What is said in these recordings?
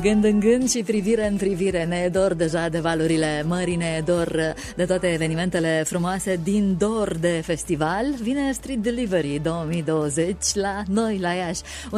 Gând în gând și privire în privire, ne e dor deja de valurile mării, ne e dor de toate evenimentele frumoase din dor de festival. Vine Street Delivery 2020 la noi, la Iași,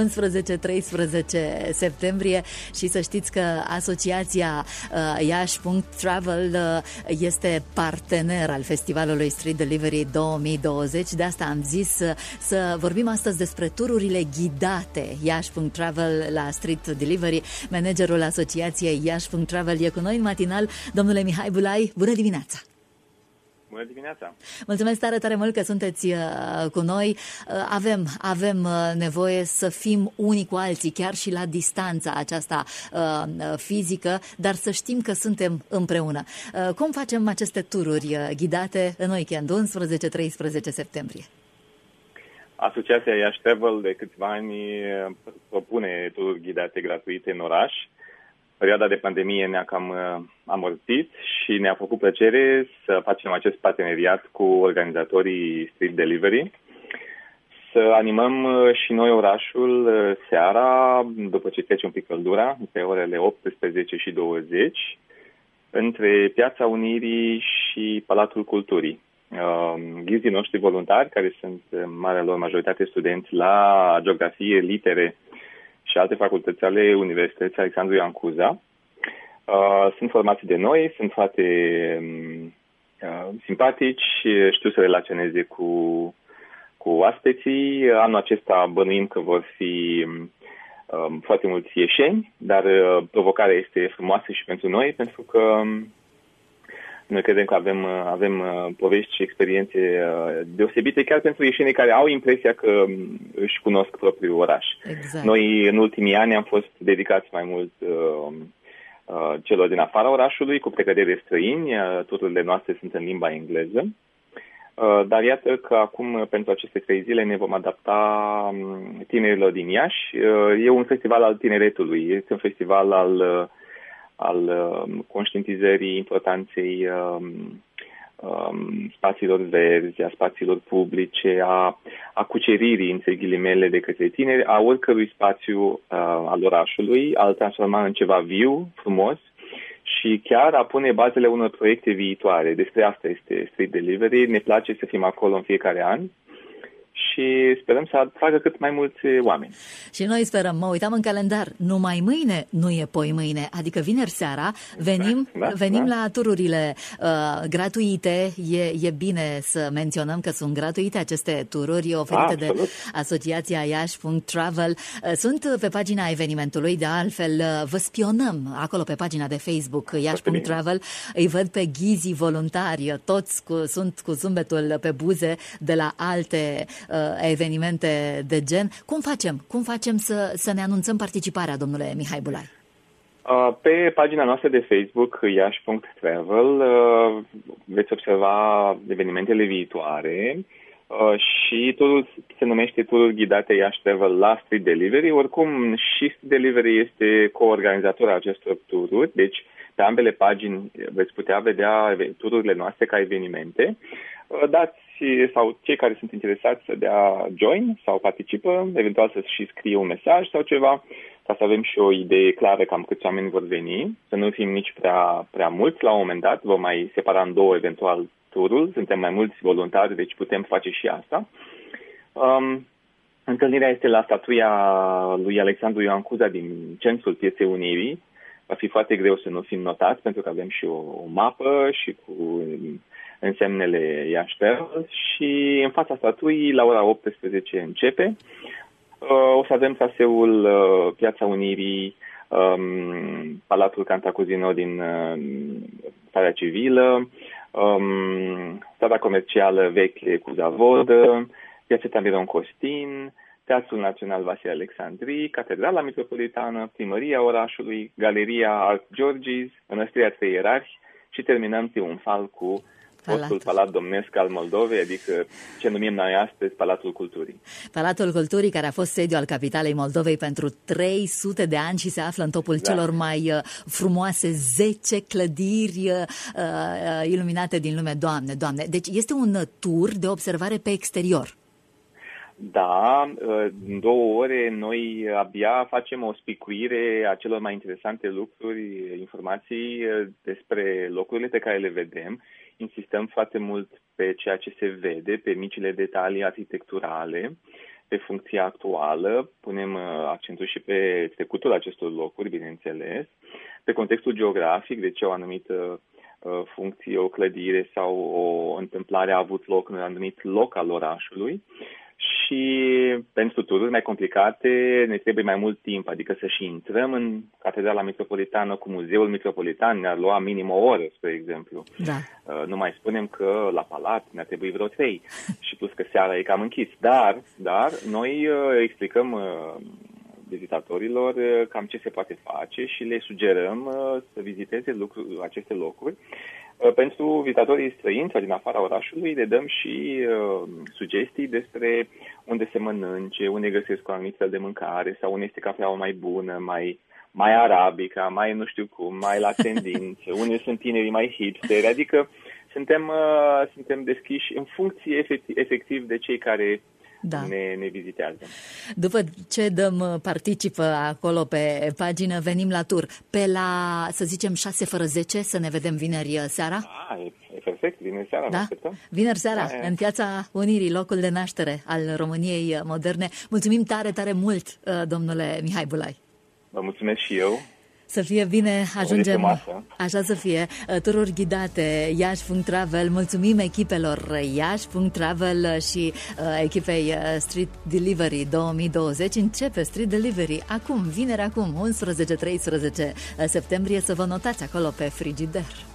11-13 septembrie și să știți că asociația Iași.travel este partener al festivalului Street Delivery 2020. De asta am zis să vorbim astăzi despre tururile ghidate Iași.travel la Street Delivery. Managerul asociației Iași.travel e cu noi în matinal, domnule Mihai Bulai. Bună dimineața! Bună dimineața! Mulțumesc tare, tare mult că sunteți cu noi. Avem nevoie să fim unii cu alții, chiar și la distanța aceasta fizică, dar să știm că suntem împreună. Cum facem aceste tururi ghidate în weekend, 11-13 septembrie? Asociația Iași Travel de câțiva ani propune tururi ghidate gratuite în oraș. Perioada de pandemie ne-a cam amorțit și ne-a făcut plăcere să facem acest parteneriat cu organizatorii Street Delivery, să animăm și noi orașul seara, după ce trece un pic căldura, între orele 18 și 20, între Piața Unirii și Palatul Culturii. Ghizii noștri voluntari, care sunt în marea lor majoritate studenți la geografie, litere și alte facultăți ale Universității Alexandru Ioan Cuza, sunt formați de noi, sunt foarte simpatici, știu să relaționeze cu aspeții. Anul acesta bănuim că vor fi foarte mulți ieșeni, dar provocarea este frumoasă și pentru noi, pentru că noi credem că avem povești și experiențe deosebite, chiar pentru ieșenii care au impresia că își cunosc propriul oraș. Exact. Noi, în ultimii ani, am fost dedicați mai mult celor din afara orașului, cu precădere străini. Tururile noastre sunt în limba engleză. Dar iată că acum, pentru aceste 3 zile, ne vom adapta tinerilor din Iași. E un festival al tineretului, este un festival al conștientizării importanței spațiilor verzi, a spațiilor publice, a cuceririi, între ghilimele, de către tineri, a oricărui spațiu al orașului, a-l transforma în ceva viu, frumos și chiar a pune bazele unor proiecte viitoare. Despre asta este Street Delivery. Ne place să fim acolo în fiecare an și sperăm să atragă cât mai mulți oameni. Și noi sperăm, mă uitam în calendar, numai mâine nu e poi mâine, adică vineri seara venim la tururile gratuite. E bine să menționăm că sunt gratuite aceste tururi oferite de asociația Iași.travel. Sunt pe pagina evenimentului, de altfel vă spionăm acolo pe pagina de Facebook Iași.travel. Îi văd pe ghizii voluntari, toți sunt cu zâmbetul pe buze de la alte evenimente de gen. Cum facem să ne anunțăm participarea, domnule Mihai Bulai? Pe pagina noastră de Facebook, Iași.travel, veți observa evenimentele viitoare și turul se numește Tururi Ghidate Iași Travel la Street Delivery. Oricum, și Street Delivery este coorganizator al acestor tururi, deci pe ambele pagini veți putea vedea tururile noastre ca evenimente. Dați sau cei care sunt interesați să dea join sau participă, eventual să și scrie un mesaj sau ceva, ca să avem și o idee clară cam câți oameni vor veni, să nu fim nici prea mulți. La un moment dat vom mai separa în două eventual turul, suntem mai mulți voluntari, deci putem face și asta. Întâlnirea este la statuia lui Alexandru Ioan Cuza din centrul Pieței Unirii. Va fi foarte greu să nu fim notați, pentru că avem și o mapă și cu însemnele Iași Travel și în fața statuii, la ora 18 începe. O să avem traseul Piața Unirii, Palatul Cantacuzino din Starea Civilă, strada comercială veche cu Zavodă, Piața Tamiron Costin, Teatrul Național Vasile Alexandrii, Catedrala Metropolitană, Primăria orașului, Galeria Art Georgis, Mănăstirea Trei Ierarhi și terminăm triumfal cu fostul Palat Domnesc al Moldovei, adică ce numim noi astăzi Palatul Culturii. Palatul Culturii, care a fost sediu al capitalei Moldovei pentru 300 de ani și se află în topul celor mai frumoase 10 clădiri iluminate din lume. Doamne! Deci este un tur de observare pe exterior. Da, în 2 ore noi abia facem o spicuire a celor mai interesante lucruri, informații despre locurile pe care le vedem. Insistăm foarte mult pe ceea ce se vede, pe micile detalii arhitecturale, pe funcția actuală, punem accentul și pe trecutul acestor locuri, bineînțeles, pe contextul geografic, de ce o anumită funcție, o clădire sau o întâmplare a avut loc în un anumit loc al orașului. Și pentru tururi mai complicate ne trebuie mai mult timp, adică să și intrăm în Catedrala Metropolitană cu Muzeul Metropolitan, ne-ar lua minim 1 oră, spre exemplu. Da. Nu mai spunem că la Palat ne-ar trebui vreo 3 și plus că seara e cam închis. Dar noi explicăm vizitatorilor cam ce se poate face și le sugerăm să viziteze aceste locuri. Pentru vizitatorii străini sau din afara orașului le dăm și sugestii despre unde se mănânce, unde găsesc o anumită fel de mâncare sau unde este cafeaua mai bună, mai arabica, mai nu știu cum, mai la tendințe, unde sunt tinerii mai hipsteri, adică suntem deschiși în funcție efectiv de cei care ne vizitează. După ce participă acolo pe pagină, venim la tur. Pe la, să zicem, 6 fără 10, să ne vedem vineri seara? E perfect, vineri seara. Da? Vineri seara, în Piața Unirii, locul de naștere al României moderne. Mulțumim tare, tare mult, domnule Mihai Bulai. Vă mulțumesc și eu. Să fie bine, ajungem, așa să fie, tururi ghidate, Iași.travel, mulțumim echipelor Iași.travel și echipei Street Delivery 2020, începe Street Delivery acum, vineri acum, 11-13 septembrie, să vă notați acolo pe frigider.